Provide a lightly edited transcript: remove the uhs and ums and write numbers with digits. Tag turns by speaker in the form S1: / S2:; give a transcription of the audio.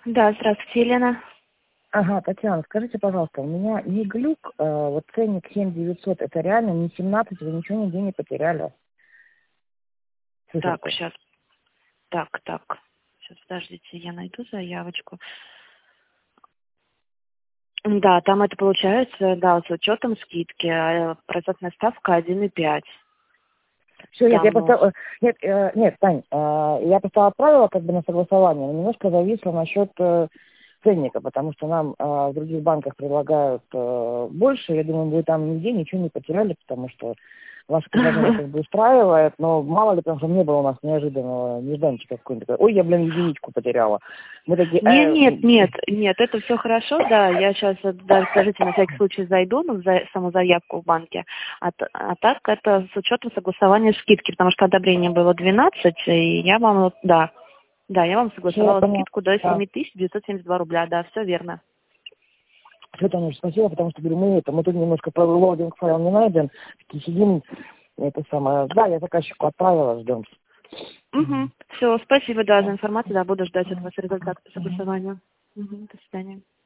S1: Да, здравствуйте, Елена.
S2: Ага, Татьяна, скажите, пожалуйста, у меня Еглюк, вот ценник 7900, это реально не 17, вы ничего нигде не потеряли
S1: Так,
S2: циферку?
S1: сейчас. Так. Сейчас, подождите, я найду заявочку. Да, там это получается, да, с учетом скидки, процентная ставка 1,5.
S2: Все, нет, я
S1: Там,
S2: просто, нет, Тань, я просто отправила как бы на согласование, но немножко зависло насчет ценника, потому что нам в других банках предлагают больше, я думаю, вы там нигде ничего не потеряли, потому что ваше предложение как бы устраивает, но мало ли, потому что не было у нас неожиданного нежданчика какой-нибудь, ой, я, блин, единичку потеряла. Мы такие,
S1: Нет, это все хорошо, да, я сейчас даже, скажите, на всякий случай зайду на саму заявку в банке, так это с учетом согласования скидки, потому что одобрение было 12, и я вам, да, я вам
S2: все, я
S1: согласовала
S2: поняла.
S1: скидку до
S2: Да.
S1: 7972 рубля, да, все верно.
S2: Все, Танюш, спасибо, потому что, говорю, мы тут немножко по логинг файл не найдем, такие сидим, это самое, да, я заказчику отправила, ждем.
S1: Угу. Все, спасибо, да, за информацию, да, буду ждать от вас результата согласования. Угу, до свидания.